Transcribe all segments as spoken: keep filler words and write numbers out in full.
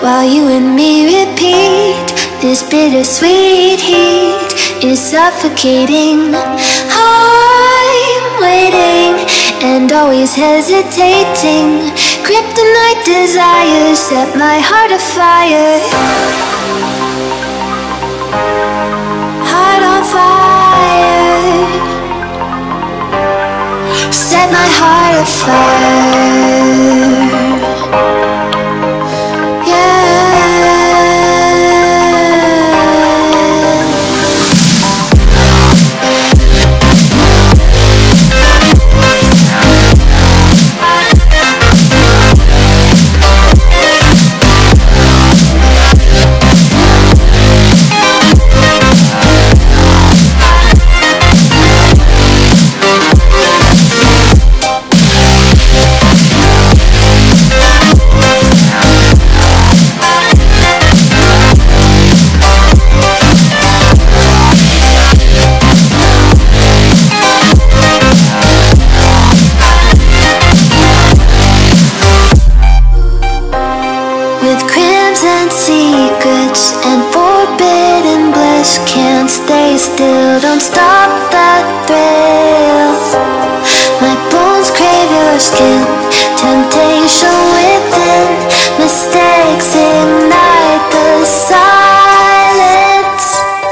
while you and me repeat. This bittersweet heat is suffocating. I'm waiting and always hesitating. Kryptonite desires set my heart afire. Heart on fire. Set my heart afire. With crimson secrets and forbidden bliss, can't stay still, don't stop that thrill. My bones crave your skin, temptation within, mistakes ignite the silence.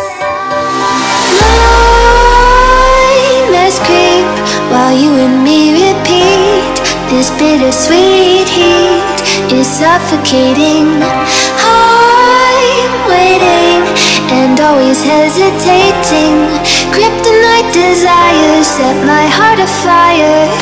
Nightmares creep while you and me repeat. This bittersweet heat is suffocating. I'm waiting and always hesitating. Kryptonite desires set my heart afire.